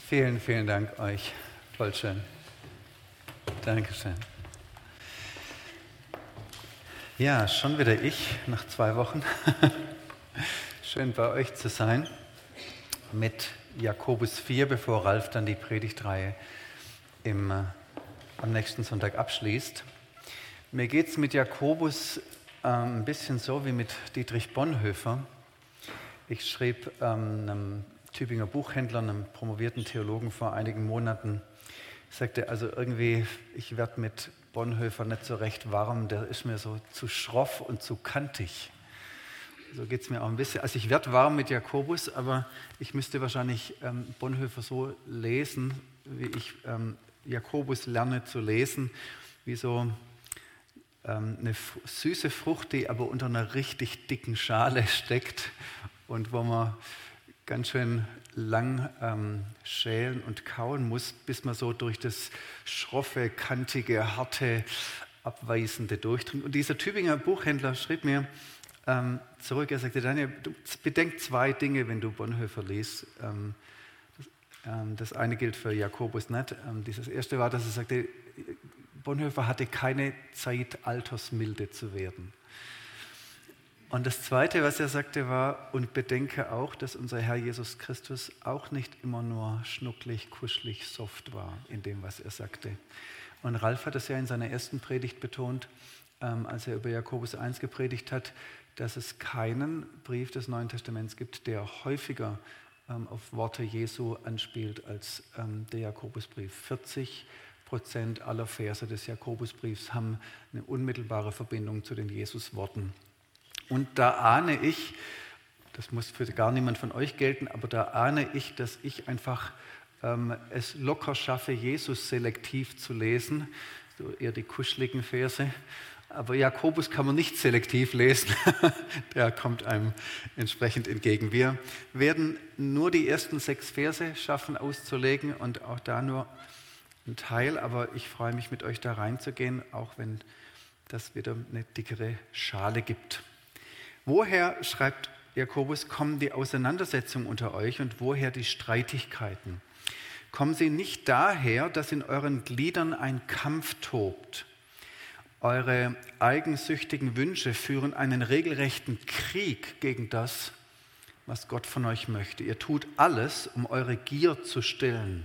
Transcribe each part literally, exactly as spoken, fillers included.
Vielen, vielen Dank euch. Voll schön. Dankeschön. Ja, schon wieder ich nach zwei Wochen. Schön bei euch zu sein mit Jakobus vier, bevor Ralf dann die Predigtreihe im, äh, am nächsten Sonntag abschließt. Mir geht es mit Jakobus ähm, ein bisschen so wie mit Dietrich Bonhoeffer. Ich schrieb ähm, einem Tübinger Buchhändler, einem promovierten Theologen vor einigen Monaten, sagte, also irgendwie, ich werde mit Bonhoeffer nicht so recht warm, der ist mir so zu schroff und zu kantig. So geht es mir auch ein bisschen. Also ich werde warm mit Jakobus, aber ich müsste wahrscheinlich ähm, Bonhoeffer so lesen, wie ich ähm, Jakobus lerne zu lesen, wie so ähm, eine f- süße Frucht, die aber unter einer richtig dicken Schale steckt und wo man ganz schön lang ähm, schälen und kauen muss, bis man so durch das schroffe, kantige, harte, abweisende durchdringt. Und dieser Tübinger Buchhändler schrieb mir ähm, zurück, er sagte, Daniel, du bedenk zwei Dinge, wenn du Bonhoeffer liest. Ähm, das, ähm, das eine gilt für Jakobus nicht. Ähm, dieses erste war, dass er sagte, Bonhoeffer hatte keine Zeit, altersmilde zu werden. Und das Zweite, was er sagte, war, und bedenke auch, dass unser Herr Jesus Christus auch nicht immer nur schnucklig, kuschelig, soft war in dem, was er sagte. Und Ralf hat es ja in seiner ersten Predigt betont, ähm, als er über Jakobus eins gepredigt hat, dass es keinen Brief des Neuen Testaments gibt, der häufiger ähm, auf Worte Jesu anspielt als ähm, der Jakobusbrief. vierzig Prozent aller Verse des Jakobusbriefs haben eine unmittelbare Verbindung zu den Jesusworten. Und da ahne ich, das muss für gar niemand von euch gelten, aber da ahne ich, dass ich einfach ähm, es locker schaffe, Jesus selektiv zu lesen, so eher die kuscheligen Verse. Aber Jakobus kann man nicht selektiv lesen, der kommt einem entsprechend entgegen. Wir werden nur die ersten sechs Verse schaffen auszulegen und auch da nur ein Teil, aber ich freue mich, mit euch da reinzugehen, auch wenn das wieder eine dickere Schale gibt. Woher, schreibt Jakobus, kommen die Auseinandersetzungen unter euch und woher die Streitigkeiten? Kommen sie nicht daher, dass in euren Gliedern ein Kampf tobt? Eure eigensüchtigen Wünsche führen einen regelrechten Krieg gegen das, was Gott von euch möchte. Ihr tut alles, um eure Gier zu stillen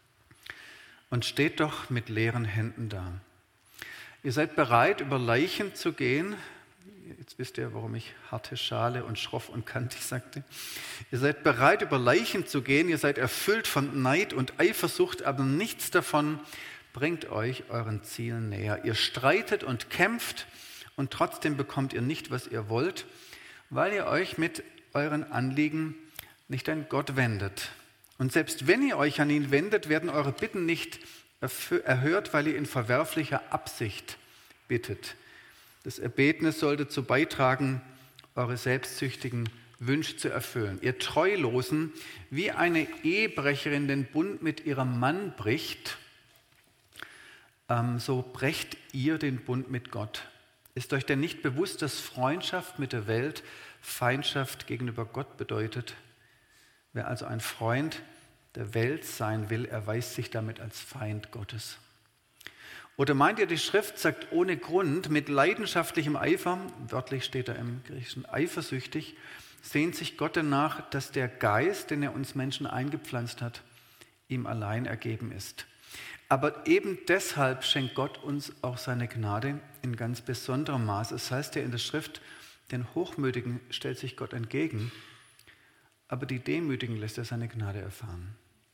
und steht doch mit leeren Händen da. Ihr seid bereit, über Leichen zu gehen. Jetzt wisst ihr, warum ich harte Schale und schroff und kantig sagte. Ihr seid bereit, über Leichen zu gehen, ihr seid erfüllt von Neid und Eifersucht, aber nichts davon bringt euch euren Zielen näher. Ihr streitet und kämpft und trotzdem bekommt ihr nicht, was ihr wollt, weil ihr euch mit euren Anliegen nicht an Gott wendet. Und selbst wenn ihr euch an ihn wendet, werden eure Bitten nicht erhört, weil ihr in verwerflicher Absicht bittet. Das Erbetnis soll dazu beitragen, eure selbstsüchtigen Wünsche zu erfüllen. Ihr Treulosen, wie eine Ehebrecherin den Bund mit ihrem Mann bricht, ähm, so brecht ihr den Bund mit Gott. Ist euch denn nicht bewusst, dass Freundschaft mit der Welt Feindschaft gegenüber Gott bedeutet? Wer also ein Freund der Welt sein will, erweist sich damit als Feind Gottes. Oder meint ihr, die Schrift sagt ohne Grund, mit leidenschaftlichem Eifer, wörtlich steht da im Griechischen eifersüchtig, sehnt sich Gott danach, dass der Geist, den er uns Menschen eingepflanzt hat, ihm allein ergeben ist. Aber eben deshalb schenkt Gott uns auch seine Gnade in ganz besonderem Maß. Es heißt ja in der Schrift, den Hochmütigen stellt sich Gott entgegen, aber die Demütigen lässt er seine Gnade erfahren.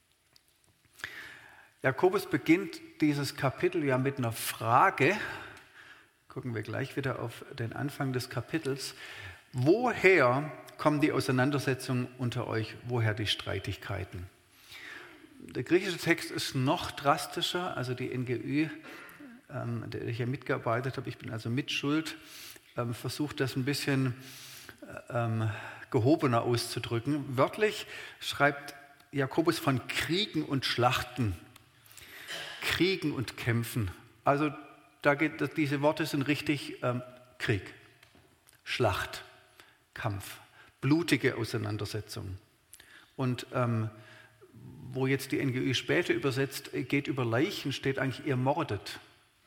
Jakobus beginnt dieses Kapitel ja mit einer Frage. Gucken wir gleich wieder auf den Anfang des Kapitels. Woher kommen die Auseinandersetzungen unter euch? Woher die Streitigkeiten? Der griechische Text ist noch drastischer. Also die N G Ü, ähm, an der ich ja mitgearbeitet habe, ich bin also mitschuld, ähm, versucht das ein bisschen ähm, gehobener auszudrücken. Wörtlich schreibt Jakobus von Kriegen und Schlachten. Kriegen und Kämpfen. Also da geht, diese Worte sind richtig ähm, Krieg, Schlacht, Kampf, blutige Auseinandersetzung. Und ähm, wo jetzt die N G Ü später übersetzt, geht über Leichen, steht eigentlich, ihr mordet.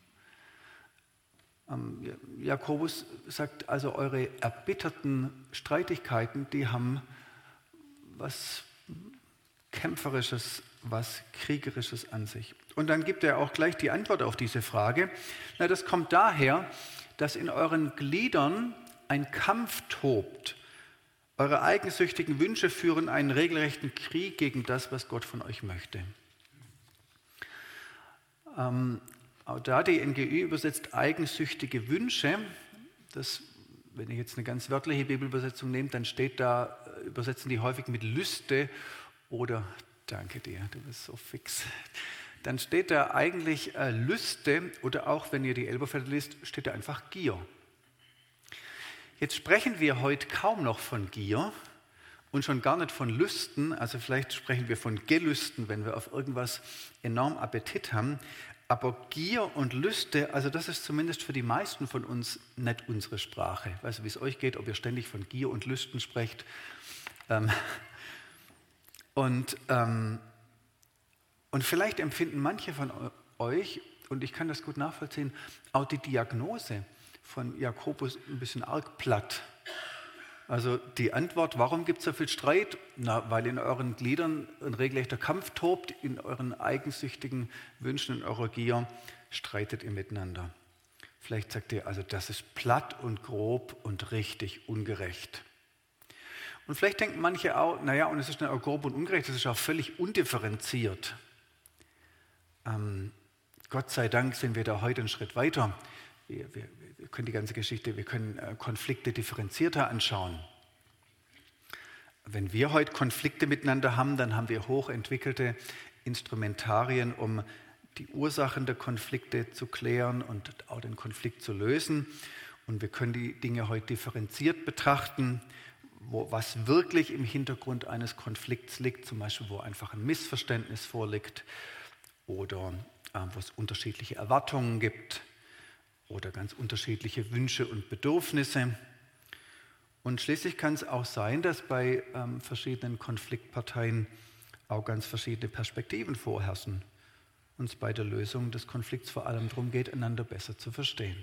Ähm, Jakobus sagt also, eure erbitterten Streitigkeiten, die haben was Kämpferisches, was Kriegerisches an sich. Und dann gibt er auch gleich die Antwort auf diese Frage. Na, das kommt daher, dass in euren Gliedern ein Kampf tobt. Eure eigensüchtigen Wünsche führen einen regelrechten Krieg gegen das, was Gott von euch möchte. Ähm, auch da die N G Ü übersetzt eigensüchtige Wünsche. Das, wenn ich jetzt eine ganz wörtliche Bibelübersetzung nehme, dann steht da, übersetzen die häufig mit Lüste oder, danke dir, du bist so fix. Dann steht da eigentlich äh, Lüste oder auch, wenn ihr die Elberfelder liest, steht da einfach Gier. Jetzt sprechen wir heute kaum noch von Gier und schon gar nicht von Lüsten, also vielleicht sprechen wir von Gelüsten, wenn wir auf irgendwas enorm Appetit haben, aber Gier und Lüste, also das ist zumindest für die meisten von uns nicht unsere Sprache. Ich weiß nicht, wie es euch geht, ob ihr ständig von Gier und Lüsten sprecht. Ähm, und, ähm, und vielleicht empfinden manche von euch, und ich kann das gut nachvollziehen, auch die Diagnose von Jakobus ein bisschen arg platt. Also die Antwort, warum gibt es so viel Streit? Na, weil in euren Gliedern ein regelrechter Kampf tobt, in euren eigensüchtigen Wünschen, in eurer Gier streitet ihr miteinander. Vielleicht sagt ihr, also das ist platt und grob und richtig ungerecht. Und vielleicht denken manche auch, naja, und es ist nicht auch grob und ungerecht, es ist auch völlig undifferenziert. Ähm, Gott sei Dank sind wir da heute einen Schritt weiter. Wir, wir, wir können die ganze Geschichte, wir können äh, Konflikte differenzierter anschauen. Wenn wir heute Konflikte miteinander haben, dann haben wir hochentwickelte Instrumentarien, um die Ursachen der Konflikte zu klären und auch den Konflikt zu lösen. Und wir können die Dinge heute differenziert betrachten, wo, was wirklich im Hintergrund eines Konflikts liegt, zum Beispiel wo einfach ein Missverständnis vorliegt oder äh, wo es unterschiedliche Erwartungen gibt oder ganz unterschiedliche Wünsche und Bedürfnisse. Und schließlich kann es auch sein, dass bei ähm, verschiedenen Konfliktparteien auch ganz verschiedene Perspektiven vorherrschen und es bei der Lösung des Konflikts vor allem darum geht, einander besser zu verstehen.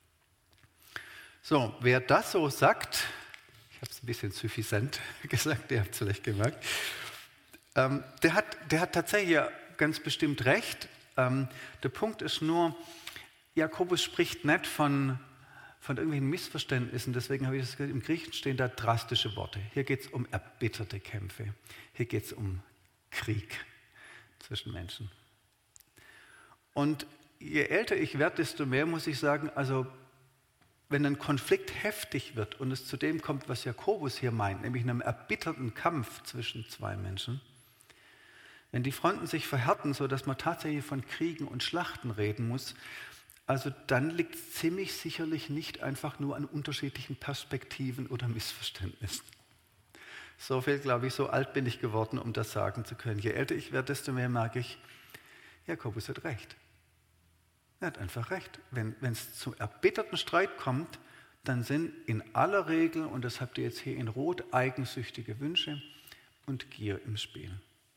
So, wer das so sagt, ich habe es ein bisschen suffisant gesagt, ihr habt es vielleicht gemerkt, ähm, der, hat, der hat tatsächlich ja ganz bestimmt recht. Ähm, der Punkt ist nur, Jakobus spricht nicht von, von irgendwelchen Missverständnissen, deswegen habe ich das gesagt, im Griechischen stehen da drastische Worte. Hier geht es um erbitterte Kämpfe, hier geht es um Krieg zwischen Menschen. Und je älter ich werde, desto mehr muss ich sagen, also wenn ein Konflikt heftig wird und es zu dem kommt, was Jakobus hier meint, nämlich einem erbitterten Kampf zwischen zwei Menschen, wenn die Fronten sich verhärten, sodass man tatsächlich von Kriegen und Schlachten reden muss, also dann liegt es ziemlich sicherlich nicht einfach nur an unterschiedlichen Perspektiven oder Missverständnissen. So viel, glaube ich, so alt bin ich geworden, um das sagen zu können. Je älter ich werde, desto mehr merke ich, Jakobus hat recht. Er hat einfach recht. Wenn es zum erbitterten Streit kommt, dann sind in aller Regel, und das habt ihr jetzt hier in Rot, eigensüchtige Wünsche und Gier im Spiel.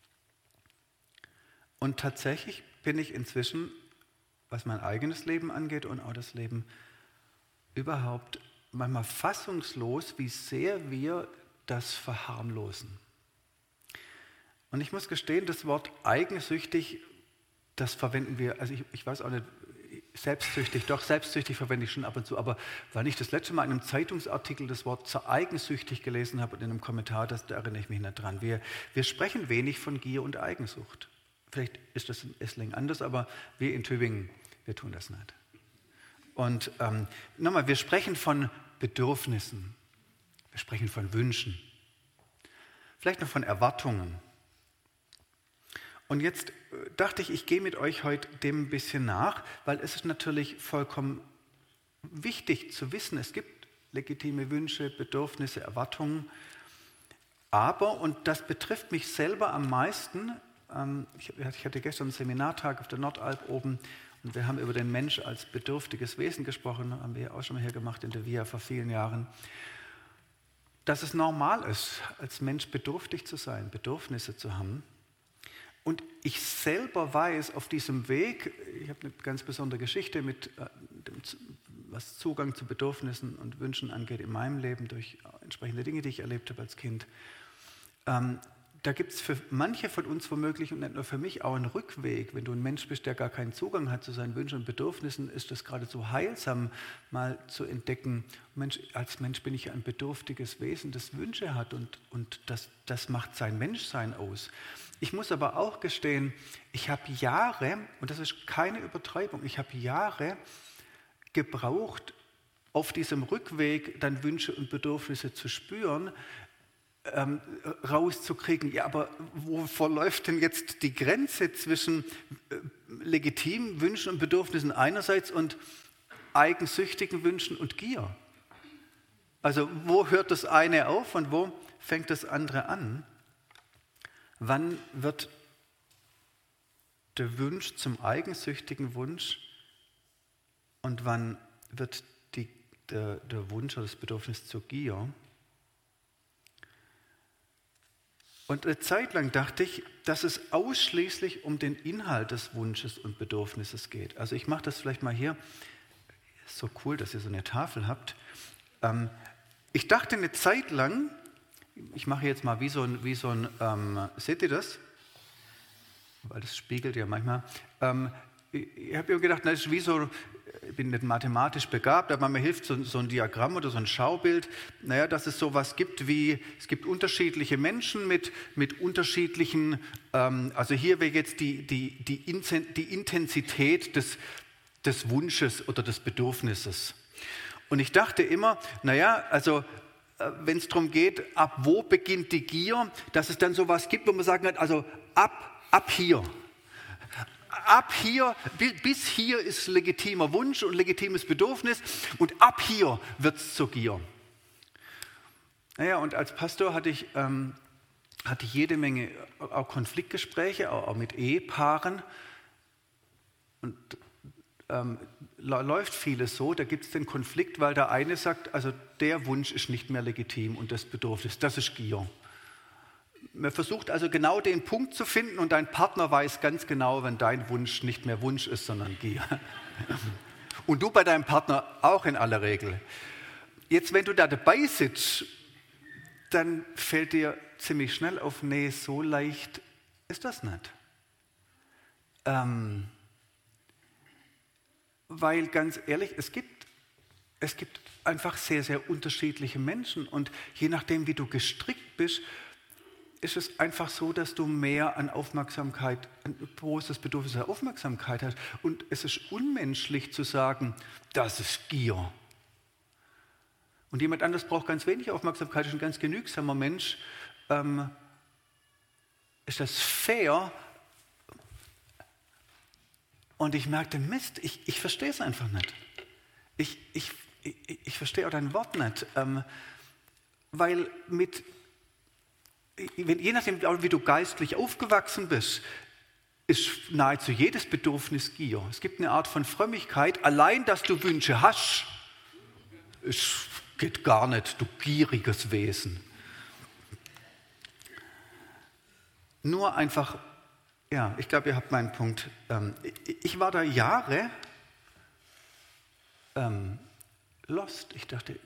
Und tatsächlich bin ich inzwischen, was mein eigenes Leben angeht und auch das Leben überhaupt, manchmal fassungslos, wie sehr wir das verharmlosen. Und ich muss gestehen, das Wort eigensüchtig, das verwenden wir, also ich, ich weiß auch nicht, selbstsüchtig, doch selbstsüchtig verwende ich schon ab und zu, aber weil ich das letzte Mal in einem Zeitungsartikel das Wort zur eigensüchtig gelesen habe und in einem Kommentar, das, da erinnere ich mich nicht dran. Wir, wir sprechen wenig von Gier und Eigensucht. Vielleicht ist das in Esslingen anders, aber wir in Tübingen, wir tun das nicht. Und ähm, nochmal, wir sprechen von Bedürfnissen, wir sprechen von Wünschen, vielleicht noch von Erwartungen. Und jetzt dachte ich, ich gehe mit euch heute dem ein bisschen nach, weil es ist natürlich vollkommen wichtig zu wissen, es gibt legitime Wünsche, Bedürfnisse, Erwartungen, aber, und das betrifft mich selber am meisten, ähm, ich, ich hatte gestern einen Seminartag auf der Nordalp oben und wir haben über den Mensch als bedürftiges Wesen gesprochen, haben wir ja auch schon mal hier gemacht in der Via vor vielen Jahren, dass es normal ist, als Mensch bedürftig zu sein, Bedürfnisse zu haben. Und ich selber weiß auf diesem Weg, ich habe eine ganz besondere Geschichte mit äh, dem, was Zugang zu Bedürfnissen und Wünschen angeht in meinem Leben durch entsprechende Dinge, die ich erlebt habe als Kind. Ähm, da gibt es für manche von uns womöglich und nicht nur für mich auch einen Rückweg. Wenn du ein Mensch bist, der gar keinen Zugang hat zu seinen Wünschen und Bedürfnissen, ist das geradezu heilsam, mal zu entdecken, Mensch, als Mensch bin ich ein bedürftiges Wesen, das Wünsche hat und, und das, das macht sein Menschsein aus. Ich muss aber auch gestehen, ich habe Jahre, und das ist keine Übertreibung, ich habe Jahre gebraucht, auf diesem Rückweg dann Wünsche und Bedürfnisse zu spüren, ähm, rauszukriegen, ja, aber wo verläuft denn jetzt die Grenze zwischen äh, legitimen Wünschen und Bedürfnissen einerseits und eigensüchtigen Wünschen und Gier? Also wo hört das eine auf und wo fängt das andere an? Wann wird der Wunsch zum eigensüchtigen Wunsch und wann wird die, der, der Wunsch oder das Bedürfnis zur Gier? Und eine Zeit lang dachte ich, dass es ausschließlich um den Inhalt des Wunsches und Bedürfnisses geht. Also ich mache das vielleicht mal hier. Ist so cool, dass ihr so eine Tafel habt. Ähm, ich dachte eine Zeit lang, ich mache jetzt mal wie so ein, wie so ein ähm, seht ihr das? Weil das spiegelt ja manchmal. Ähm, ich habe mir gedacht, das ist wie so, ich bin nicht mathematisch begabt, aber mir hilft so, so ein Diagramm oder so ein Schaubild, naja, dass es sowas gibt wie, es gibt unterschiedliche Menschen mit, mit unterschiedlichen, ähm, also hier wäre jetzt die, die, die, die Intensität des, des Wunsches oder des Bedürfnisses. Und ich dachte immer, naja, also wenn es darum geht, ab wo beginnt die Gier, dass es dann sowas gibt, wo man sagen kann, also ab, ab hier. Ab hier, bis hier ist legitimer Wunsch und legitimes Bedürfnis und ab hier wird es zur Gier. Naja, und als Pastor hatte ich, ähm, hatte ich jede Menge auch Konfliktgespräche, auch, auch mit Ehepaaren. Und ähm, läuft vieles so, da gibt es den Konflikt, weil der eine sagt, also der Wunsch ist nicht mehr legitim und das Bedürfnis, das ist Gier. Man versucht also genau den Punkt zu finden und dein Partner weiß ganz genau, wenn dein Wunsch nicht mehr Wunsch ist, sondern Gier. Und du bei deinem Partner auch in aller Regel. Jetzt, wenn du da dabei sitzt, dann fällt dir ziemlich schnell auf, nee, so leicht ist das nicht. Ähm, weil ganz ehrlich, es gibt, es gibt einfach sehr, sehr unterschiedliche Menschen und je nachdem, wie du gestrickt bist, ist es einfach so, dass du mehr an Aufmerksamkeit, ein großes Bedürfnis an Aufmerksamkeit hast. Und es ist unmenschlich zu sagen, das ist Gier. Und jemand anderes braucht ganz wenig Aufmerksamkeit, ist ein ganz genügsamer Mensch. Ähm, ist das fair? Und ich merkte, Mist, ich, ich verstehe es einfach nicht. Ich, ich, ich, ich verstehe auch dein Wort nicht. Ähm, weil mit Je nachdem, wie du geistlich aufgewachsen bist, ist nahezu jedes Bedürfnis Gier. Es gibt eine Art von Frömmigkeit. Allein, dass du Wünsche hast, es geht gar nicht, du gieriges Wesen. Nur einfach, ja, ich glaube, ihr habt meinen Punkt. Ich war da Jahre ähm, lost. Ich dachte,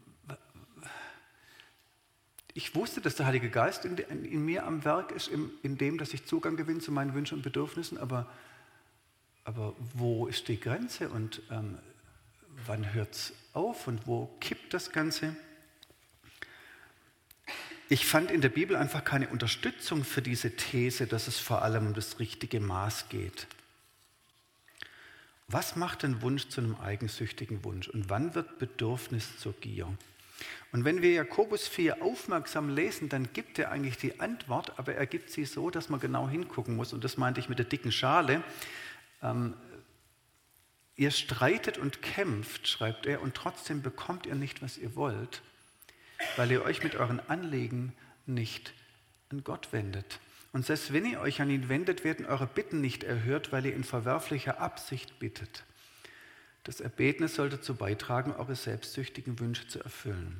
ich wusste, dass der Heilige Geist in, in, in mir am Werk ist, in, in dem, dass ich Zugang gewinne zu meinen Wünschen und Bedürfnissen, aber, aber wo ist die Grenze und ähm, wann hört es auf und wo kippt das Ganze? Ich fand in der Bibel einfach keine Unterstützung für diese These, dass es vor allem um das richtige Maß geht. Was macht ein Wunsch zu einem eigensüchtigen Wunsch und wann wird Bedürfnis zur Gier? Und wenn wir Jakobus vier aufmerksam lesen, dann gibt er eigentlich die Antwort, aber er gibt sie so, dass man genau hingucken muss. Und das meinte ich mit der dicken Schale. Ähm, ihr streitet und kämpft, schreibt er, und trotzdem bekommt ihr nicht, was ihr wollt, weil ihr euch mit euren Anliegen nicht an Gott wendet. Und selbst wenn ihr euch an ihn wendet, werden eure Bitten nicht erhört, weil ihr in verwerflicher Absicht bittet. Das Erbeten soll dazu beitragen, eure selbstsüchtigen Wünsche zu erfüllen.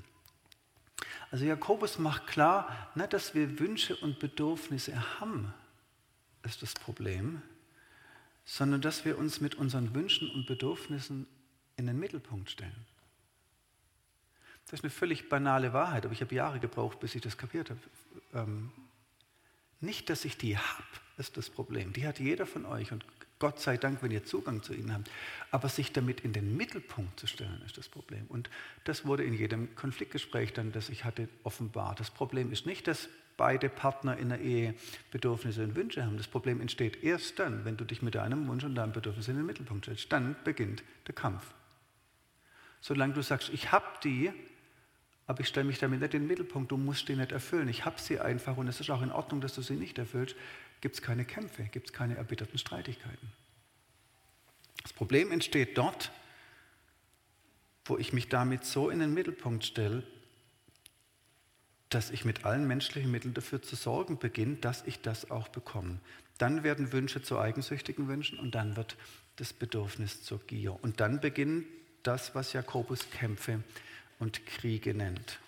Also Jakobus macht klar, nicht, dass wir Wünsche und Bedürfnisse haben, ist das Problem, sondern dass wir uns mit unseren Wünschen und Bedürfnissen in den Mittelpunkt stellen. Das ist eine völlig banale Wahrheit, aber ich habe Jahre gebraucht, bis ich das kapiert habe. Ähm, nicht, dass ich die habe, ist das Problem. Die hat jeder von euch und Gott sei Dank, wenn ihr Zugang zu ihnen habt. Aber sich damit in den Mittelpunkt zu stellen, ist das Problem. Und das wurde in jedem Konfliktgespräch dann, das ich hatte, offenbar. Das Problem ist nicht, dass beide Partner in der Ehe Bedürfnisse und Wünsche haben. Das Problem entsteht erst dann, wenn du dich mit deinem Wunsch und deinem Bedürfnis in den Mittelpunkt stellst. Dann beginnt der Kampf. Solange du sagst, ich habe die, aber ich stelle mich damit nicht in den Mittelpunkt, du musst die nicht erfüllen. Ich habe sie einfach und es ist auch in Ordnung, dass du sie nicht erfüllst. Gibt es keine Kämpfe, gibt es keine erbitterten Streitigkeiten. Das Problem entsteht dort, wo ich mich damit so in den Mittelpunkt stelle, dass ich mit allen menschlichen Mitteln dafür zu sorgen beginne, dass ich das auch bekomme. Dann werden Wünsche zu eigensüchtigen Wünschen und dann wird das Bedürfnis zur Gier. Und dann beginnen das, was Jakobus Kämpfe und Kriege nennt.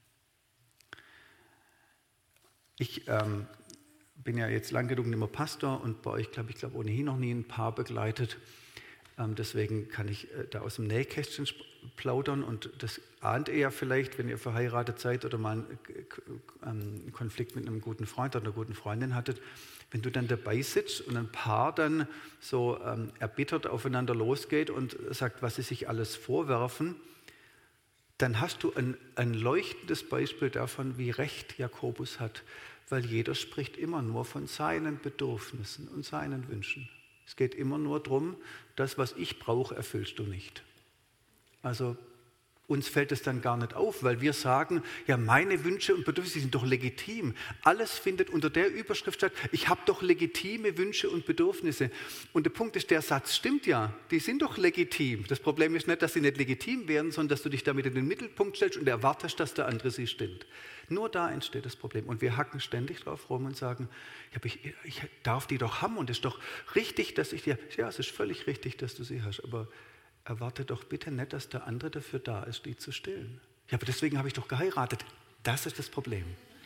Ich ähm, bin ja jetzt lang genug nicht mehr Pastor und bei euch, glaube ich, glaube ohnehin noch nie ein Paar begleitet. Ähm, deswegen kann ich äh, da aus dem Nähkästchen plaudern und das ahnt ihr ja vielleicht, wenn ihr verheiratet seid oder mal einen, äh, einen Konflikt mit einem guten Freund oder einer guten Freundin hattet. Wenn du dann dabei sitzt und ein Paar dann so ähm, erbittert aufeinander losgeht und sagt, was sie sich alles vorwerfen, dann hast du ein, ein leuchtendes Beispiel davon, wie recht Jakobus hat, weil jeder spricht immer nur von seinen Bedürfnissen und seinen Wünschen. Es geht immer nur darum, das, was ich brauche, erfüllst du nicht. Also uns fällt es dann gar nicht auf, weil wir sagen, ja, meine Wünsche und Bedürfnisse sind doch legitim. Alles findet unter der Überschrift statt, ich habe doch legitime Wünsche und Bedürfnisse. Und der Punkt ist, der Satz stimmt ja, die sind doch legitim. Das Problem ist nicht, dass sie nicht legitim wären, sondern dass du dich damit in den Mittelpunkt stellst und erwartest, dass der andere sie stimmt. Nur da entsteht das Problem. Und wir hacken ständig drauf rum und sagen, ja, ich, ich darf die doch haben und es ist doch richtig, dass ich die, ja, es ist völlig richtig, dass du sie hast, aber erwarte doch bitte nicht, dass der andere dafür da ist, die zu stillen. Ja, aber deswegen habe ich doch geheiratet. Das ist das Problem.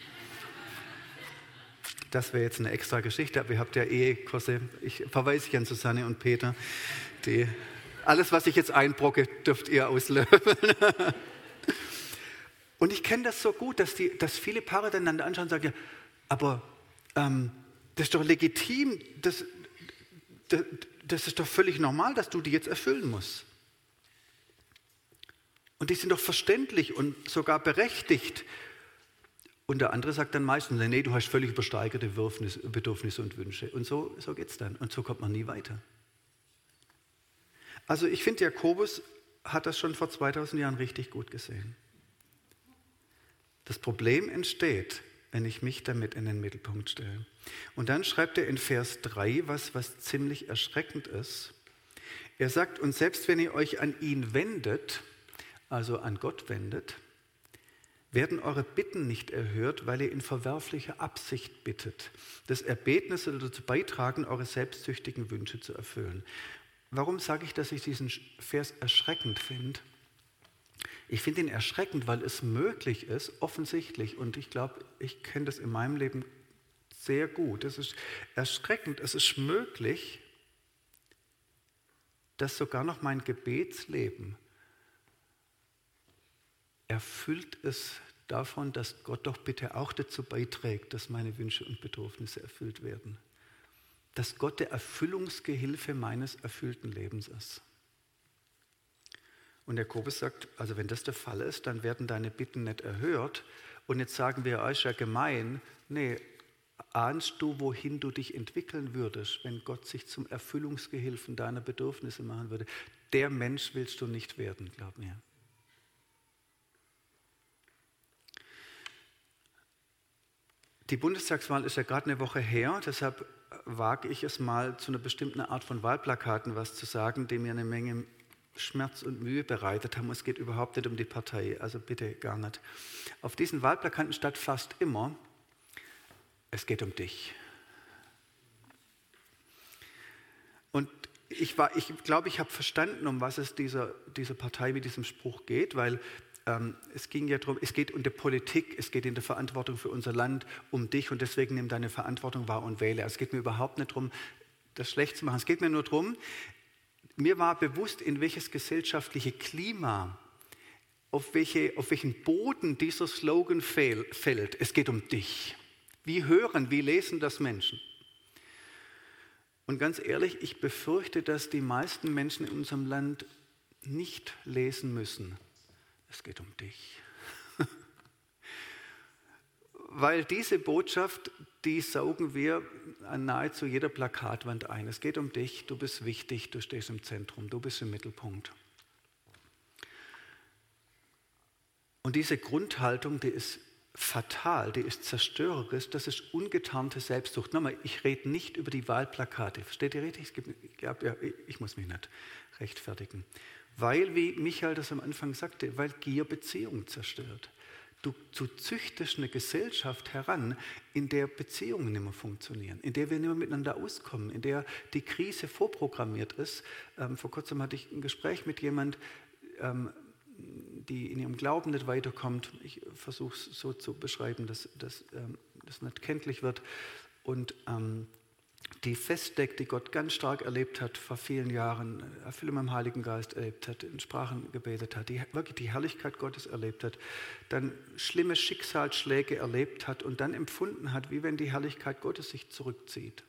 Das wäre jetzt eine extra Geschichte, aber ihr habt ja Ehekurse. Ich verweise ich an Susanne und Peter. Die, alles, was ich jetzt einbrocke, dürft ihr auslöffeln. Und ich kenne das so gut, dass, die, dass viele Paare dann einander anschauen und sagen, ja, aber ähm, das ist doch legitim, das, das, das ist doch völlig normal, dass du die jetzt erfüllen musst. Und die sind doch verständlich und sogar berechtigt. Und der andere sagt dann meistens, nee, du hast völlig übersteigerte Bedürfnisse und Wünsche. Und so, so geht es dann. Und so kommt man nie weiter. Also ich finde, Jakobus hat das schon vor zweitausend Jahren richtig gut gesehen. Das Problem entsteht, wenn ich mich damit in den Mittelpunkt stelle. Und dann schreibt er in Vers drei was, was ziemlich erschreckend ist. Er sagt, und selbst wenn ihr euch an ihn wendet, also an Gott wendet, werden eure Bitten nicht erhört, weil ihr in verwerflicher Absicht bittet. Das Erbetnis soll dazu beitragen, eure selbstsüchtigen Wünsche zu erfüllen. Warum sage ich, dass ich diesen Vers erschreckend finde? Ich finde ihn erschreckend, weil es möglich ist, offensichtlich, und ich glaube, ich kenne das in meinem Leben sehr gut, es ist erschreckend, es ist möglich, dass sogar noch mein Gebetsleben erfüllt es davon, dass Gott doch bitte auch dazu beiträgt, dass meine Wünsche und Bedürfnisse erfüllt werden. Dass Gott der Erfüllungsgehilfe meines erfüllten Lebens ist. Und Jakobus sagt, also wenn das der Fall ist, dann werden deine Bitten nicht erhört. Und jetzt sagen wir, ist ja gemein, nee, ahnst du, wohin du dich entwickeln würdest, wenn Gott sich zum Erfüllungsgehilfen deiner Bedürfnisse machen würde? Der Mensch willst du nicht werden, glaub mir. Die Bundestagswahl ist ja gerade eine Woche her, deshalb wage ich es mal, zu einer bestimmten Art von Wahlplakaten was zu sagen, die mir eine Menge Schmerz und Mühe bereitet haben. Es geht überhaupt nicht um die Partei, also bitte gar nicht. Auf diesen Wahlplakaten stand fast immer, es geht um dich. Und ich, war, ich glaube, ich habe verstanden, um was es dieser, dieser Partei mit diesem Spruch geht, weil ähm, es ging ja darum, es geht um die Politik, es geht in der Verantwortung für unser Land um dich und deswegen nimm deine Verantwortung wahr und wähle. Also es geht mir überhaupt nicht darum, das schlecht zu machen. Es geht mir nur darum, mir war bewusst, in welches gesellschaftliche Klima, auf, welche, auf welchen Boden dieser Slogan fällt. Es geht um dich. Wie hören, wie lesen das Menschen? Und ganz ehrlich, ich befürchte, dass die meisten Menschen in unserem Land nicht lesen müssen. Es geht um dich. Weil diese Botschaft, die saugen wir an nahezu jeder Plakatwand ein. Es geht um dich, du bist wichtig, du stehst im Zentrum, du bist im Mittelpunkt. Und diese Grundhaltung, die ist fatal, die ist zerstörerisch, das ist ungetarnte Selbstsucht. Nochmal, ich rede nicht über die Wahlplakate. Versteht ihr richtig? Ja, ja, ich muss mich nicht rechtfertigen. Weil, wie Michael das am Anfang sagte, weil Gier Beziehungen zerstört. Du, du züchtest eine Gesellschaft heran, in der Beziehungen nicht mehr funktionieren, in der wir nicht mehr miteinander auskommen, in der die Krise vorprogrammiert ist. Ähm, vor kurzem hatte ich ein Gespräch mit jemand, ähm, die in ihrem Glauben nicht weiterkommt. Ich versuche es so zu beschreiben, dass das ähm, nicht kenntlich wird. Und ähm, die feststeckt, die Gott ganz stark erlebt hat vor vielen Jahren, Erfüllung im Heiligen Geist erlebt hat, in Sprachen gebetet hat, die wirklich die Herrlichkeit Gottes erlebt hat, dann schlimme Schicksalsschläge erlebt hat und dann empfunden hat, wie wenn die Herrlichkeit Gottes sich zurückzieht.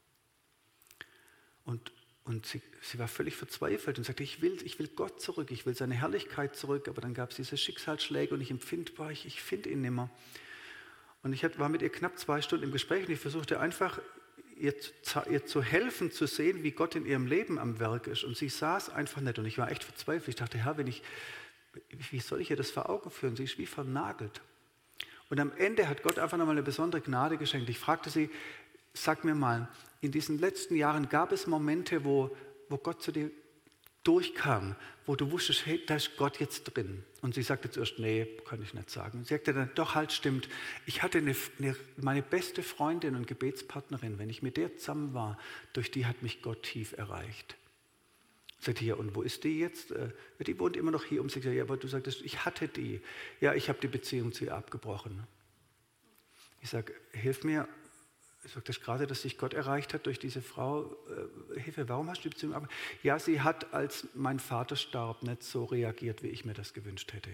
Und Und sie, sie war völlig verzweifelt und sagte, ich will, ich will Gott zurück, ich will seine Herrlichkeit zurück, aber dann gab es diese Schicksalsschläge und ich empfinde, boah, ich, ich finde ihn nicht mehr. Und ich war mit ihr knapp zwei Stunden im Gespräch und ich versuchte einfach, ihr zu, ihr zu helfen, zu sehen, wie Gott in ihrem Leben am Werk ist. Und sie saß einfach nicht und ich war echt verzweifelt. Ich dachte, Herr, wenn ich, wie soll ich ihr das vor Augen führen? Sie ist wie vernagelt. Und am Ende hat Gott einfach nochmal eine besondere Gnade geschenkt. Ich fragte sie, sag mir mal, in diesen letzten Jahren gab es Momente, wo, wo Gott zu dir durchkam, wo du wusstest, hey, da ist Gott jetzt drin. Und sie sagte zuerst, nee, kann ich nicht sagen. Und sie sagte dann, doch, halt, stimmt. Ich hatte eine, eine, meine beste Freundin und Gebetspartnerin, wenn ich mit der zusammen war, durch die hat mich Gott tief erreicht. Sagte, ja, und wo ist die jetzt? Die wohnt immer noch hier. Und sie sagte, ja, aber du sagtest, ich hatte die. Ja, ich habe die Beziehung zu ihr abgebrochen. Ich sage, hilf mir. Ich sage das gerade, dass sich Gott erreicht hat durch diese Frau. Äh, Hilfe, warum hast du die Beziehung abgebrochen? Ja, sie hat, als mein Vater starb, nicht so reagiert, wie ich mir das gewünscht hätte.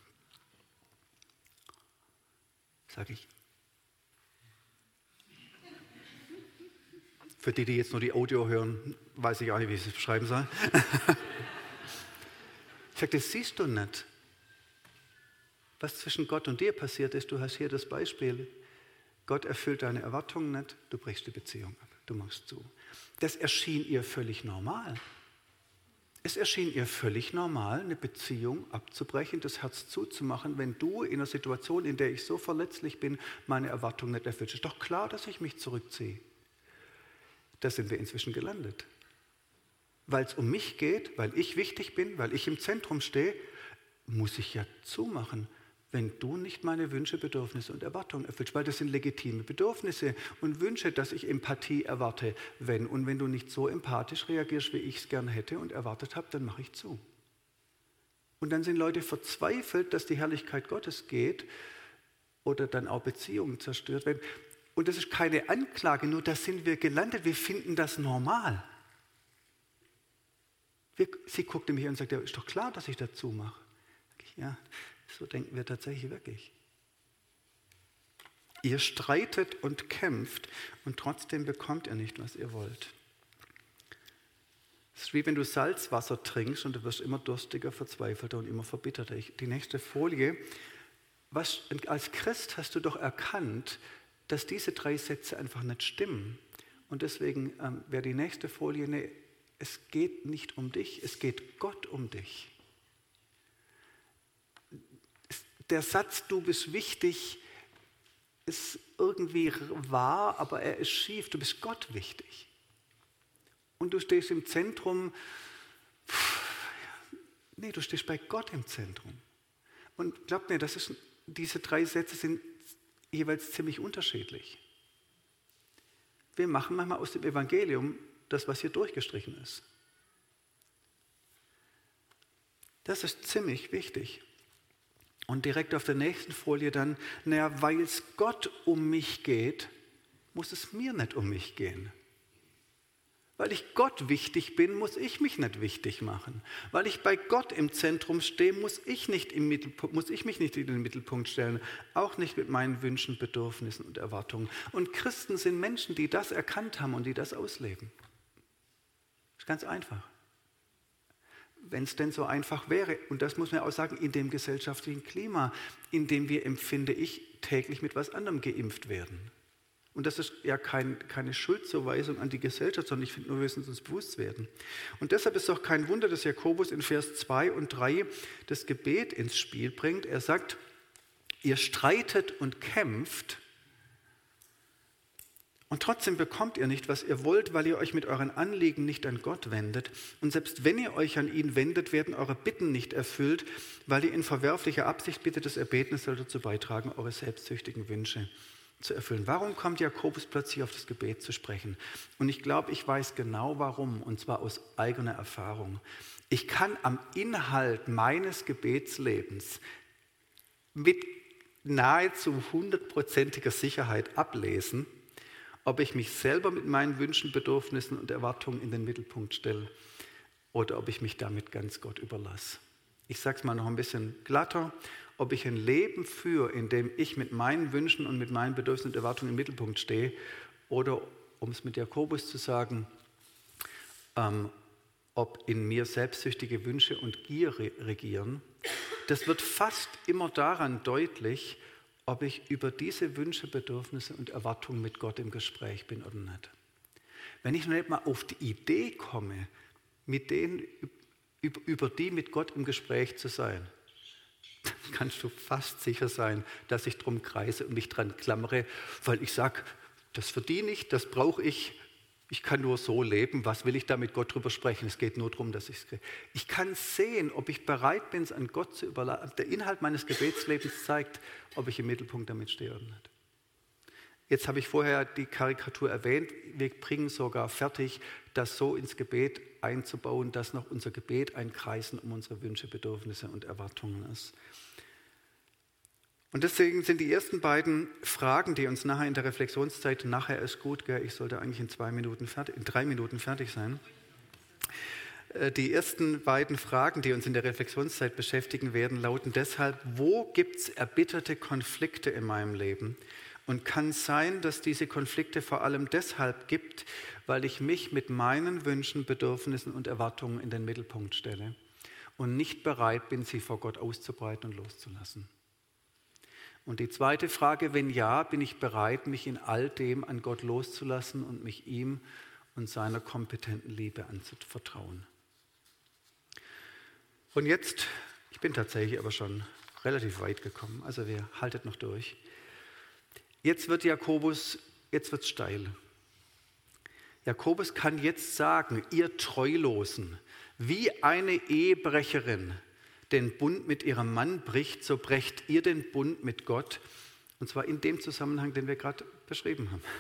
Sage ich. Für die, die jetzt nur die Audio hören, weiß ich auch nicht, wie ich es beschreiben soll. Ich sage, das siehst du nicht. Was zwischen Gott und dir passiert ist, du hast hier das Beispiel. Gott erfüllt deine Erwartungen nicht, du brichst die Beziehung ab, du machst zu. Das erschien ihr völlig normal. Es erschien ihr völlig normal, eine Beziehung abzubrechen, das Herz zuzumachen, wenn du in einer Situation, in der ich so verletzlich bin, meine Erwartungen nicht erfüllst. Ist doch klar, dass ich mich zurückziehe. Da sind wir inzwischen gelandet. Weil es um mich geht, weil ich wichtig bin, weil ich im Zentrum stehe, muss ich ja zumachen. Wenn du nicht meine Wünsche, Bedürfnisse und Erwartungen erfüllst, weil das sind legitime Bedürfnisse und Wünsche, dass ich Empathie erwarte, wenn und wenn du nicht so empathisch reagierst, wie ich es gern hätte und erwartet habe, dann mache ich zu. Und dann sind Leute verzweifelt, dass die Herrlichkeit Gottes geht oder dann auch Beziehungen zerstört werden. Und das ist keine Anklage, nur da sind wir gelandet, wir finden das normal. Wir, sie guckte mich an und sagte, ja, ist doch klar, dass ich dazu mache. Ja. So denken wir tatsächlich wirklich. Ihr streitet und kämpft und trotzdem bekommt ihr nicht, was ihr wollt. Es ist wie wenn du Salzwasser trinkst und du wirst immer durstiger, verzweifelter und immer verbitterter. Die nächste Folie. Was, als Christ hast du doch erkannt, dass diese drei Sätze einfach nicht stimmen. Und deswegen ähm, wäre die nächste Folie, ne, es geht nicht um dich, es geht Gott um dich. Der Satz, du bist wichtig, ist irgendwie wahr, aber er ist schief. Du bist Gott wichtig. Und du stehst im Zentrum. Nee, du stehst bei Gott im Zentrum. Und glaubt mir, das ist, diese drei Sätze sind jeweils ziemlich unterschiedlich. Wir machen manchmal aus dem Evangelium das, was hier durchgestrichen ist. Das ist ziemlich wichtig. Und direkt auf der nächsten Folie dann, naja, weil es Gott um mich geht, muss es mir nicht um mich gehen. Weil ich Gott wichtig bin, muss ich mich nicht wichtig machen. Weil ich bei Gott im Zentrum stehe, muss ich, nicht im Mittelpunkt, muss ich mich nicht in den Mittelpunkt stellen. Auch nicht mit meinen Wünschen, Bedürfnissen und Erwartungen. Und Christen sind Menschen, die das erkannt haben und die das ausleben. Das ist ganz einfach. Wenn es denn so einfach wäre. Und das muss man auch sagen, in dem gesellschaftlichen Klima, in dem wir, empfinde ich, täglich mit was anderem geimpft werden. Und das ist ja kein, keine Schuldzuweisung an die Gesellschaft, sondern ich finde nur, wir müssen uns bewusst werden. Und deshalb ist es auch kein Wunder, dass Jakobus in Vers zwei und drei das Gebet ins Spiel bringt. Er sagt, ihr streitet und kämpft und trotzdem bekommt ihr nicht, was ihr wollt, weil ihr euch mit euren Anliegen nicht an Gott wendet. Und selbst wenn ihr euch an ihn wendet, werden eure Bitten nicht erfüllt, weil ihr in verwerflicher Absicht bittet, das Erbeten soll dazu beitragen, eure selbstsüchtigen Wünsche zu erfüllen. Warum kommt Jakobus plötzlich auf das Gebet zu sprechen? Und ich glaube, ich weiß genau warum, und zwar aus eigener Erfahrung. Ich kann am Inhalt meines Gebetslebens mit nahezu hundertprozentiger Sicherheit ablesen, ob ich mich selber mit meinen Wünschen, Bedürfnissen und Erwartungen in den Mittelpunkt stelle oder ob ich mich damit ganz Gott überlasse. Ich sage es mal noch ein bisschen glatter, ob ich ein Leben führe, in dem ich mit meinen Wünschen und mit meinen Bedürfnissen und Erwartungen im Mittelpunkt stehe, oder, um es mit Jakobus zu sagen, ähm, ob in mir selbstsüchtige Wünsche und Gier regieren. Das wird fast immer daran deutlich, ob ich über diese Wünsche, Bedürfnisse und Erwartungen mit Gott im Gespräch bin oder nicht. Wenn ich noch nicht mal auf die Idee komme, mit denen, über die mit Gott im Gespräch zu sein, dann kannst du fast sicher sein, dass ich drum kreise und mich dran klammere, weil ich sage, das verdiene ich, das brauche ich, ich kann nur so leben, was will ich da mit Gott drüber sprechen? Es geht nur darum, dass ich es kriege. Ich kann sehen, ob ich bereit bin, es an Gott zu überlassen. Der Inhalt meines Gebetslebens zeigt, ob ich im Mittelpunkt damit stehe oder nicht. Jetzt habe ich vorher die Karikatur erwähnt, wir bringen sogar fertig, das so ins Gebet einzubauen, dass noch unser Gebet ein Kreisen um unsere Wünsche, Bedürfnisse und Erwartungen ist. Und deswegen sind die ersten beiden Fragen, die uns nachher in der Reflexionszeit, nachher ist gut, gell, ich sollte eigentlich in zwei Minuten fertig, in drei Minuten fertig sein. Die ersten beiden Fragen, die uns in der Reflexionszeit beschäftigen werden, lauten deshalb, wo gibt es erbitterte Konflikte in meinem Leben? Und kann es sein, dass diese Konflikte vor allem deshalb gibt, weil ich mich mit meinen Wünschen, Bedürfnissen und Erwartungen in den Mittelpunkt stelle und nicht bereit bin, sie vor Gott auszubreiten und loszulassen. Und die zweite Frage, wenn ja, bin ich bereit, mich in all dem an Gott loszulassen und mich ihm und seiner kompetenten Liebe anzuvertrauen. Und jetzt, ich bin tatsächlich aber schon relativ weit gekommen, also wir haltet noch durch. Jetzt wird Jakobus, jetzt wird es steil. Jakobus kann jetzt sagen, ihr Treulosen, wie eine Ehebrecherin den Bund mit ihrem Mann bricht, so brecht ihr den Bund mit Gott. Und zwar in dem Zusammenhang, den wir gerade beschrieben haben.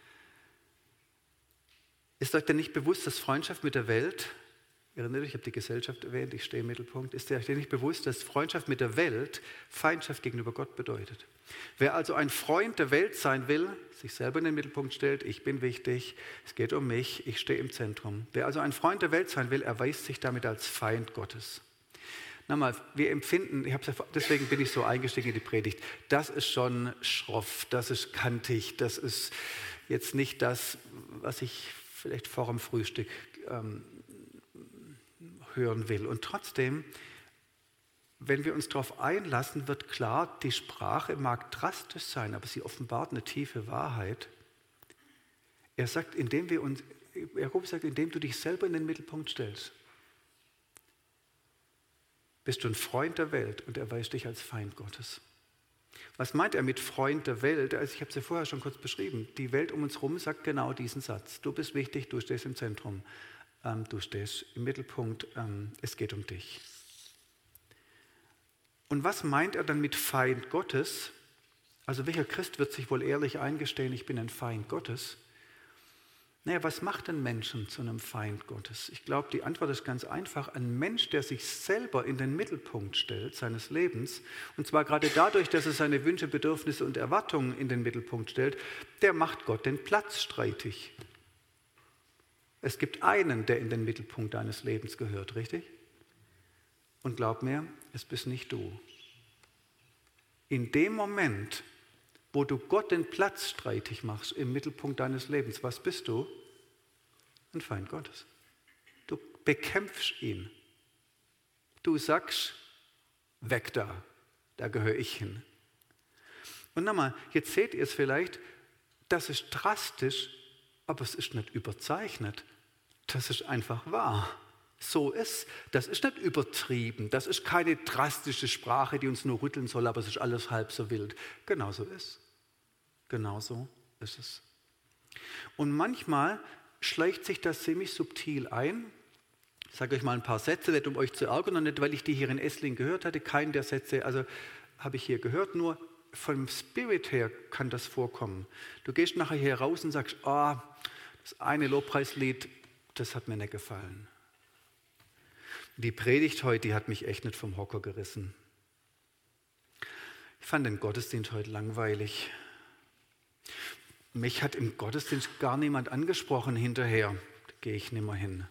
Ist euch denn nicht bewusst, dass Freundschaft mit der Welt, erinnert euch, ich habe die Gesellschaft erwähnt, ich stehe im Mittelpunkt, ist euch denn nicht bewusst, dass Freundschaft mit der Welt Feindschaft gegenüber Gott bedeutet? Wer also ein Freund der Welt sein will, sich selber in den Mittelpunkt stellt, ich bin wichtig, es geht um mich, ich stehe im Zentrum. Wer also ein Freund der Welt sein will, erweist sich damit als Feind Gottes. Nochmal, wir empfinden, ich hab's ja, deswegen bin ich so eingestiegen in die Predigt, das ist schon schroff, das ist kantig, das ist jetzt nicht das, was ich vielleicht vor dem Frühstück ähm, hören will. Und trotzdem, wenn wir uns darauf einlassen, wird klar, die Sprache mag drastisch sein, aber sie offenbart eine tiefe Wahrheit. Er sagt, indem wir uns, Jakobus sagt, indem du dich selber in den Mittelpunkt stellst, bist du ein Freund der Welt und erweist dich als Feind Gottes. Was meint er mit Freund der Welt? Also ich habe es ja vorher schon kurz beschrieben. Die Welt um uns herum sagt genau diesen Satz. Du bist wichtig, du stehst im Zentrum, ähm, du stehst im Mittelpunkt, ähm, es geht um dich. Und was meint er dann mit Feind Gottes? Also welcher Christ wird sich wohl ehrlich eingestehen, ich bin ein Feind Gottes? Naja, was macht einen Menschen zu einem Feind Gottes? Ich glaube, die Antwort ist ganz einfach. Ein Mensch, der sich selber in den Mittelpunkt stellt seines Lebens, und zwar gerade dadurch, dass er seine Wünsche, Bedürfnisse und Erwartungen in den Mittelpunkt stellt, der macht Gott den Platz streitig. Es gibt einen, der in den Mittelpunkt deines Lebens gehört, richtig? Und glaub mir, es bist nicht du. In dem Moment, wo du Gott den Platz streitig machst im Mittelpunkt deines Lebens, was bist du? Ein Feind Gottes. Du bekämpfst ihn. Du sagst, weg da, da gehöre ich hin. Und nochmal, jetzt seht ihr es vielleicht, das ist drastisch, aber es ist nicht überzeichnet. Das ist einfach wahr. So ist. Das ist nicht übertrieben. Das ist keine drastische Sprache, die uns nur rütteln soll, aber es ist alles halb so wild. Genauso ist. Genauso ist es. Und manchmal schleicht sich das ziemlich subtil ein. Ich sage euch mal ein paar Sätze, nicht um euch zu ärgern und nicht, weil ich die hier in Esslingen gehört hatte. Keinen der Sätze, also habe ich hier gehört, nur vom Spirit her kann das vorkommen. Du gehst nachher hier raus und sagst, oh, das eine Lobpreislied, das hat mir nicht gefallen. Die Predigt heute, die hat mich echt nicht vom Hocker gerissen. Ich fand den Gottesdienst heute langweilig. Mich hat im Gottesdienst gar niemand angesprochen hinterher. Da gehe ich nicht mehr hin.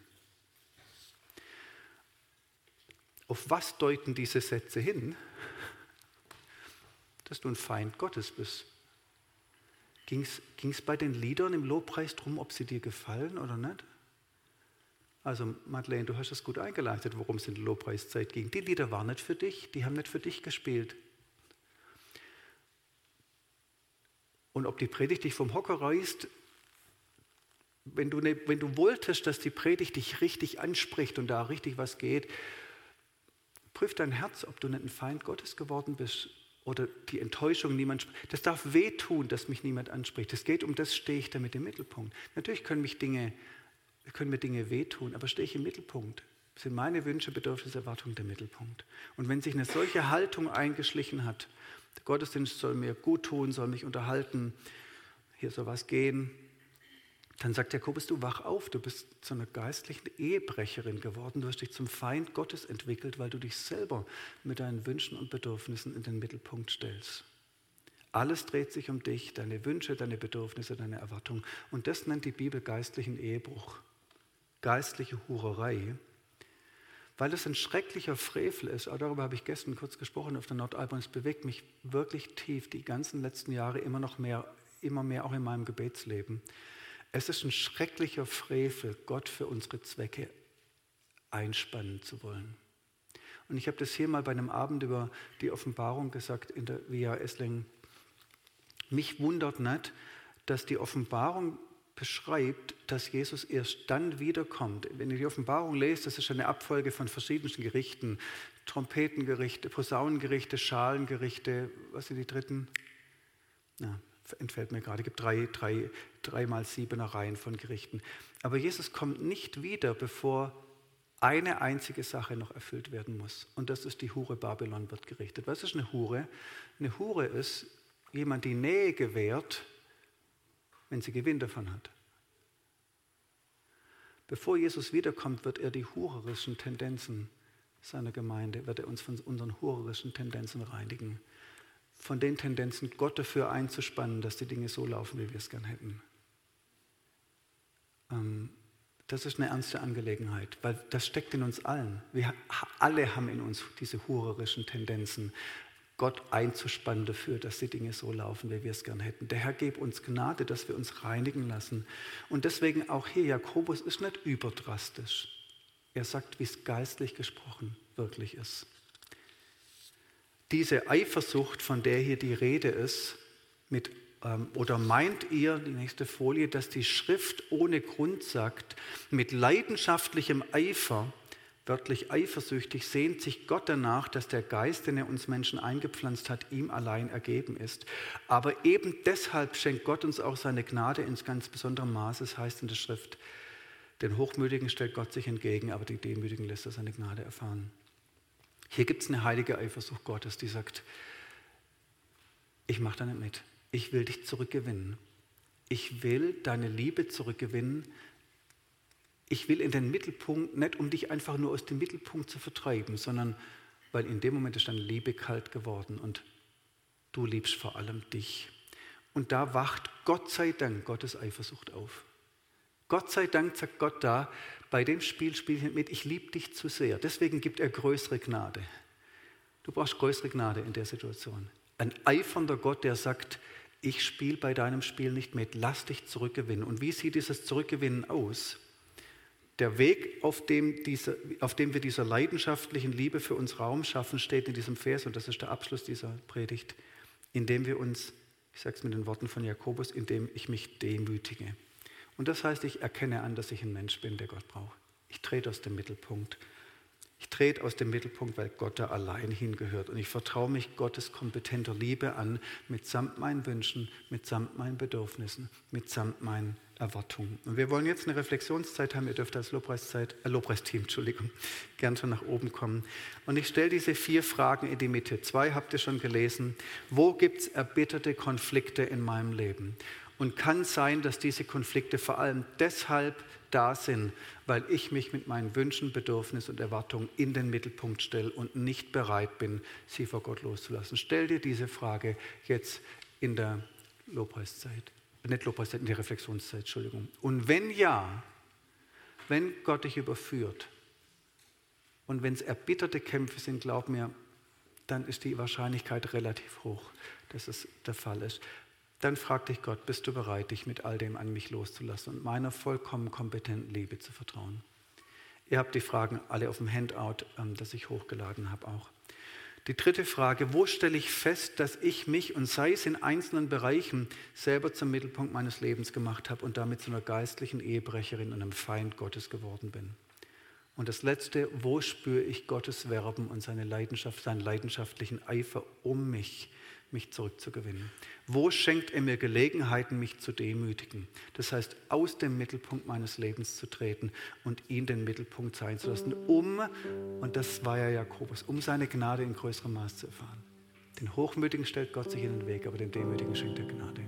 Auf was deuten diese Sätze hin? Dass du ein Feind Gottes bist. Ging es bei den Liedern im Lobpreis darum, ob sie dir gefallen oder nicht? Also Madeleine, du hast es gut eingeleitet, worum es in der Lobpreiszeit ging. Die Lieder waren nicht für dich, die haben nicht für dich gespielt. Und ob die Predigt dich vom Hocker reißt, wenn du, ne, wenn du wolltest, dass die Predigt dich richtig anspricht und da richtig was geht, prüf dein Herz, ob du nicht ein Feind Gottes geworden bist oder die Enttäuschung niemand spricht. Das darf wehtun, dass mich niemand anspricht. Es geht um das, stehe ich damit im Mittelpunkt. Natürlich können mich Dinge können mir Dinge wehtun, aber stehe ich im Mittelpunkt. Sind meine Wünsche, Bedürfnisse, Erwartungen der Mittelpunkt. Und wenn sich eine solche Haltung eingeschlichen hat, der Gottesdienst soll mir gut tun, soll mich unterhalten, hier soll was gehen, dann sagt Jakobus, du wach auf, du bist zu einer geistlichen Ehebrecherin geworden, du hast dich zum Feind Gottes entwickelt, weil du dich selber mit deinen Wünschen und Bedürfnissen in den Mittelpunkt stellst. Alles dreht sich um dich, deine Wünsche, deine Bedürfnisse, deine Erwartungen. Und das nennt die Bibel geistlichen Ehebruch. Geistliche Hurerei, weil es ein schrecklicher Frevel ist. Auch darüber habe ich gestern kurz gesprochen auf der Nordalp und es bewegt mich wirklich tief die ganzen letzten Jahre immer noch mehr, immer mehr auch in meinem Gebetsleben. Es ist ein schrecklicher Frevel, Gott für unsere Zwecke einspannen zu wollen. Und ich habe das hier mal bei einem Abend über die Offenbarung gesagt in der Via Esslingen. Mich wundert nicht, dass die Offenbarung beschreibt, dass Jesus erst dann wiederkommt. Wenn ihr die Offenbarung lest, das ist eine Abfolge von verschiedenen Gerichten. Trompetengerichte, Posaunengerichte, Schalengerichte, was sind die dritten? Ja, entfällt mir gerade. Es gibt drei, drei, drei mal siebener Reihen von Gerichten. Aber Jesus kommt nicht wieder, bevor eine einzige Sache noch erfüllt werden muss. Und das ist die Hure Babylon wird gerichtet. Was ist eine Hure? Eine Hure ist jemand, die Nähe gewährt, wenn sie Gewinn davon hat. Bevor Jesus wiederkommt, wird er die hurerischen Tendenzen seiner Gemeinde, wird er uns von unseren hurerischen Tendenzen reinigen. Von den Tendenzen, Gott dafür einzuspannen, dass die Dinge so laufen, wie wir es gern hätten. Ähm, das ist eine ernste Angelegenheit, weil das steckt in uns allen. Wir alle haben in uns diese hurerischen Tendenzen, Gott einzuspannen dafür, dass die Dinge so laufen, wie wir es gern hätten. Der Herr gebe uns Gnade, dass wir uns reinigen lassen. Und deswegen auch hier, Jakobus ist nicht überdrastisch. Er sagt, wie es geistlich gesprochen wirklich ist. Diese Eifersucht, von der hier die Rede ist, mit, ähm, oder meint ihr, die nächste Folie, dass die Schrift ohne Grund sagt, mit leidenschaftlichem Eifer, wörtlich eifersüchtig, sehnt sich Gott danach, dass der Geist, den er uns Menschen eingepflanzt hat, ihm allein ergeben ist. Aber eben deshalb schenkt Gott uns auch seine Gnade in ganz besonderem Maße. Es heißt in der Schrift, den Hochmütigen stellt Gott sich entgegen, aber die Demütigen lässt er seine Gnade erfahren. Hier gibt es eine heilige Eifersucht Gottes, die sagt, ich mache da nicht mit. Ich will dich zurückgewinnen. ich will deine Liebe zurückgewinnen. Ich will in den Mittelpunkt, nicht um dich einfach nur aus dem Mittelpunkt zu vertreiben, sondern weil in dem Moment ist deine Liebe kalt geworden und du liebst vor allem dich. Und da wacht Gott sei Dank Gottes Eifersucht auf. Gott sei Dank sagt Gott da, bei dem Spiel spiele ich nicht mit, ich liebe dich zu sehr. Deswegen gibt er größere Gnade. Du brauchst größere Gnade in der Situation. Ein eifernder Gott, der sagt, ich spiele bei deinem Spiel nicht mit, lass dich zurückgewinnen. Und wie sieht dieses Zurückgewinnen aus? Der Weg, auf dem, diese, auf dem wir dieser leidenschaftlichen Liebe für uns Raum schaffen, steht in diesem Vers, und das ist der Abschluss dieser Predigt, indem wir uns, ich sage es mit den Worten von Jakobus, indem ich mich demütige. Und das heißt, ich erkenne an, dass ich ein Mensch bin, der Gott braucht. Ich trete aus dem Mittelpunkt. Ich trete aus dem Mittelpunkt, weil Gott da allein hingehört. Und ich vertraue mich Gottes kompetenter Liebe an, mitsamt meinen Wünschen, mitsamt meinen Bedürfnissen, mitsamt meinen Erwartungen. Und wir wollen jetzt eine Reflexionszeit haben. Ihr dürft als Lobpreiszeit, äh, Lobpreisteam, Entschuldigung, gern schon nach oben kommen. Und ich stelle diese vier Fragen in die Mitte. Zwei habt ihr schon gelesen. Wo gibt es erbitterte Konflikte in meinem Leben? Und kann sein, dass diese Konflikte vor allem deshalb da sind, weil ich mich mit meinen Wünschen, Bedürfnissen und Erwartungen in den Mittelpunkt stelle und nicht bereit bin, sie vor Gott loszulassen. Stell dir diese Frage jetzt in der Lobpreiszeit, nicht Lobpreiszeit, in der Reflexionszeit, Entschuldigung. Und wenn ja, wenn Gott dich überführt und wenn es erbitterte Kämpfe sind, glaub mir, dann ist die Wahrscheinlichkeit relativ hoch, dass es der Fall ist. Dann frag dich Gott, bist du bereit, dich mit all dem an mich loszulassen und meiner vollkommen kompetenten Liebe zu vertrauen? Ihr habt die Fragen alle auf dem Handout, das ich hochgeladen habe auch. Die dritte Frage, wo stelle ich fest, dass ich mich und sei es in einzelnen Bereichen selber zum Mittelpunkt meines Lebens gemacht habe und damit zu einer geistlichen Ehebrecherin und einem Feind Gottes geworden bin? Und das Letzte, wo spüre ich Gottes Werben und seine Leidenschaft, seinen leidenschaftlichen Eifer um mich, mich zurückzugewinnen? Wo schenkt er mir Gelegenheiten, mich zu demütigen? Das heißt, aus dem Mittelpunkt meines Lebens zu treten und ihn den Mittelpunkt sein zu lassen, um, und das war ja Jakobus, um seine Gnade in größerem Maß zu erfahren. Den Hochmütigen stellt Gott sich in den Weg, aber den Demütigen schenkt er Gnade.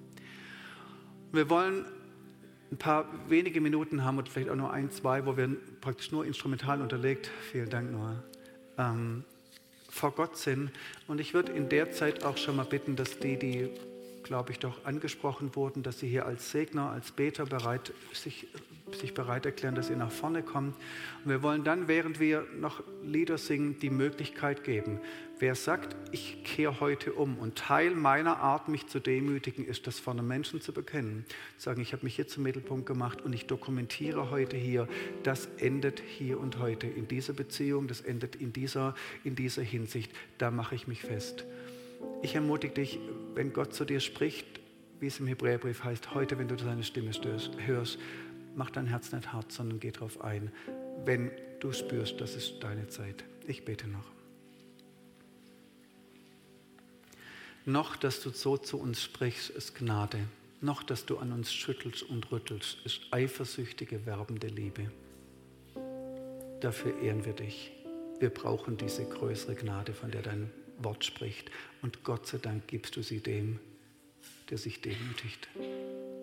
Wir wollen ein paar wenige Minuten haben und vielleicht auch nur ein, zwei, wo wir praktisch nur instrumental unterlegt, vielen Dank Noah, ähm, vor Gott sind. Und ich würde in der Zeit auch schon mal bitten, dass die, die, glaube ich, doch angesprochen wurden, dass sie hier als Segner, als Beter bereit, sich, sich bereit erklären, dass ihr nach vorne kommt. Und wir wollen dann, während wir noch Lieder singen, die Möglichkeit geben. Wer sagt, ich kehre heute um und Teil meiner Art, mich zu demütigen, ist, das vor einem Menschen zu bekennen. Sagen, ich habe mich hier zum Mittelpunkt gemacht und ich dokumentiere heute hier, das endet hier und heute in dieser Beziehung, das endet in dieser, in dieser Hinsicht, da mache ich mich fest. Ich ermutige dich, wenn Gott zu dir spricht, wie es im Hebräerbrief heißt, heute, wenn du seine Stimme hörst, mach dein Herz nicht hart, sondern geh darauf ein, wenn du spürst, das ist deine Zeit. Ich bete noch. Noch, dass du so zu uns sprichst, ist Gnade. Noch, dass du an uns schüttelst und rüttelst, ist eifersüchtige, werbende Liebe. Dafür ehren wir dich. Wir brauchen diese größere Gnade, von der dein Wort spricht. Und Gott sei Dank gibst du sie dem, der sich demütigt.